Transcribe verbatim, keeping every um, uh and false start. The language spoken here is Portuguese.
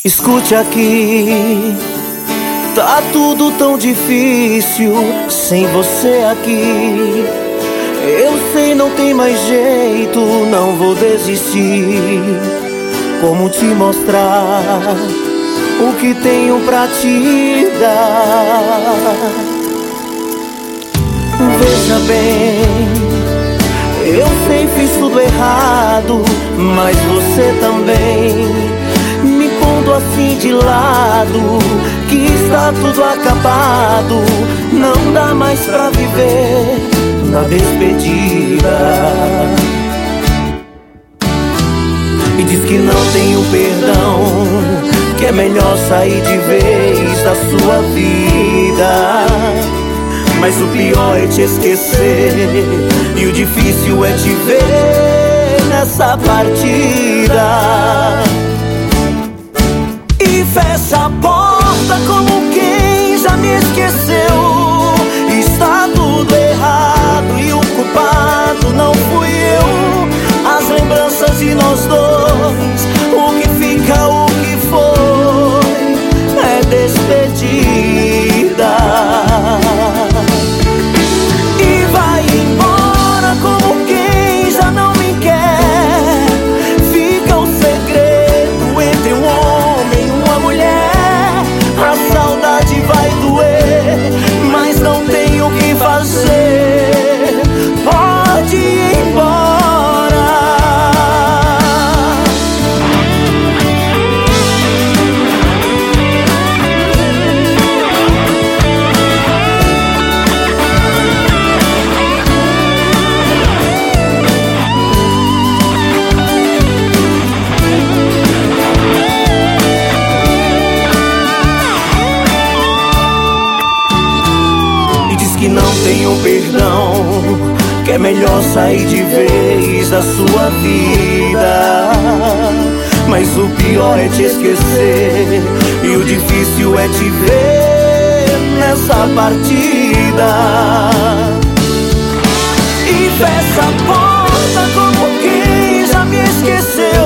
Escute aqui, tá tudo tão difícil sem você aqui. Eu sei, não tem mais jeito, não vou desistir. Como te mostrar o que tenho pra te dar? Veja bem, eu sei, fiz tudo errado, mas você também me pondo assim de lado, que está tudo acabado, não dá mais pra viver na despedida. E diz que não tem o perdão, que é melhor sair de vez da sua vida. Mas o pior é te esquecer, e o difícil é te ver nessa partida. E fecha a porta como quem já me esqueceu. Está tudo errado e o culpado não fui eu. As lembranças de nós dois, o que fica, o que foi, é despedida. E vai embora como quem já não me quer. Fica o segredo entre um homem e uma mulher. A saudade vai doer, mas não tem o que fazer. Pode ir embora. Que não tem o perdão, que é melhor sair de vez da sua vida. Mas o pior é te esquecer, e o difícil é te ver nessa partida. E fecha a porta como quem já me esqueceu.